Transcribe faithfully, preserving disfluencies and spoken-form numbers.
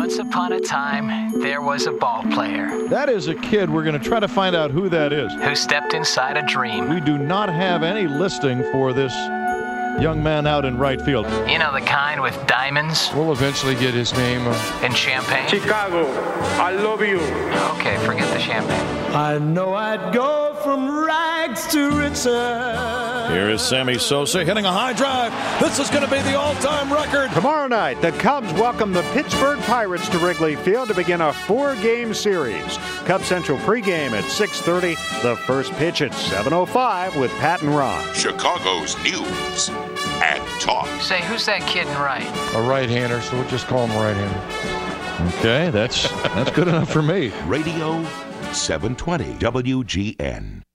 Once upon a time, there was a ball player. That is a kid. We're going to try to find out who that is. Who stepped inside a dream. We do not have any listing for this young man out in right field. You know, the kind with diamonds. We'll eventually get his name. And champagne. Chicago, I love you. Okay, forget the champagne. I know I'd go from rags to riches. Here is Sammy Sosa hitting a high drive. This is going to be the all-time record. Tomorrow night, the Cubs welcome the Pittsburgh Pirates to Wrigley Field to begin a four-game series. Cubs Central pregame at six thirty. The first pitch at seven oh five with Pat and Ron. Chicago's news and talk. Say, who's that kid in right? A right-hander, so we'll just call him right-hander. Okay, that's that's good enough for me. Radio seven twenty W G N.